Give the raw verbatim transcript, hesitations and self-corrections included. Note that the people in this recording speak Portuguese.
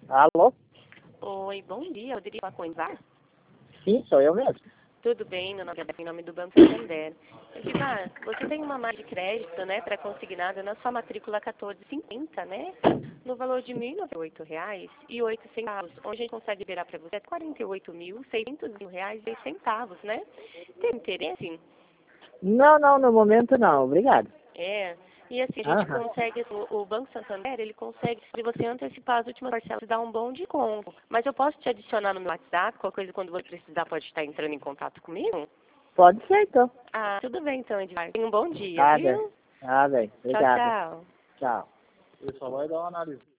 Alô? Oi, bom dia. Eu diria falar com o Ivar? Sim, sou eu mesmo. Tudo bem, meu nome é Beth, em nome do Banco Santander. Ivar, você tem uma margem de crédito, né, pré-consignada na sua matrícula quatorze cinquenta, né? No valor de mil e noventa e oito reais e oito centavos. Onde a gente consegue liberar para você quarenta e oito mil seiscentos reais e centavos, né? Tem interesse? Não, não, no momento não, obrigado. É. E assim, a gente Aham. consegue, assim, o o Banco Santander, ele consegue, se você antecipar as últimas parcelas, dar um bom desconto. Mas eu posso te adicionar no meu WhatsApp, qualquer coisa quando você precisar pode estar entrando em contato comigo? Pode ser então. Ah, tudo bem então, Edvar. Tenha um bom dia, Tá, bem. viu? Tá, bem. Tchau, Obrigado. tchau. Tchau. Ele só vai dar uma análise.